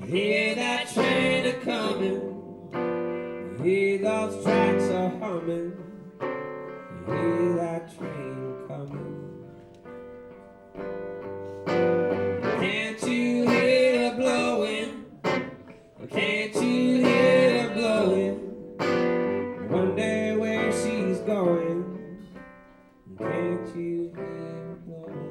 Hear that train a coming. Hear those tracks a humming. Hear that train coming. Can't you hear her blowing? Can't you hear her blowing? Wonder where she's going. Can't you hear her blowing?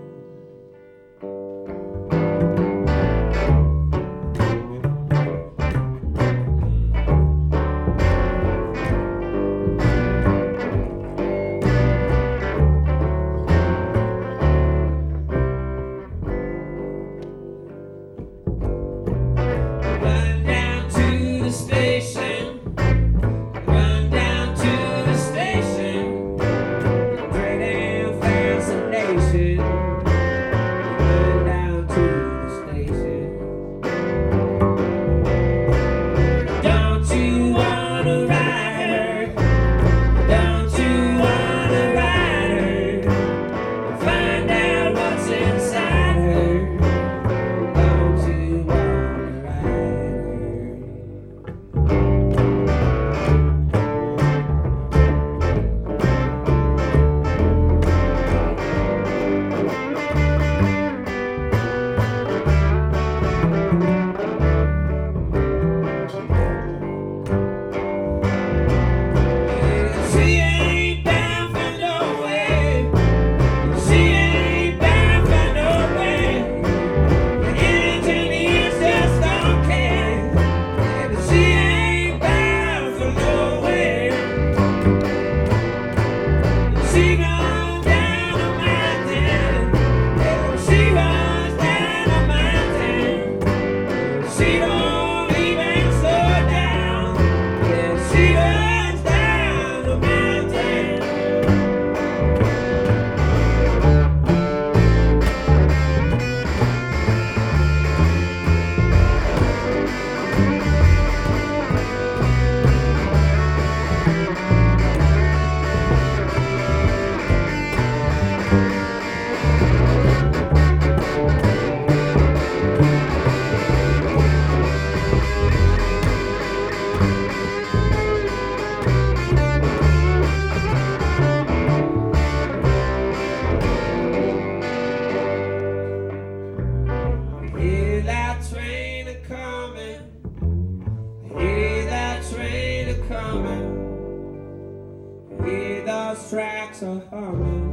Tracks are humming.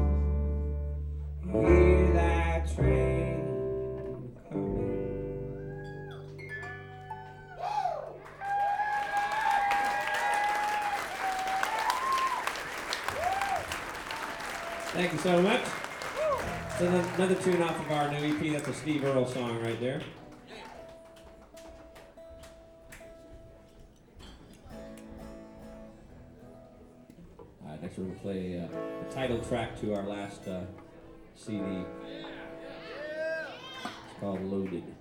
Hear that train coming. Thank you so much. So another tune off of our new EP. That's a Steve Earle song right there. Next we're going to play the title track to our last CD. It's called Loaded.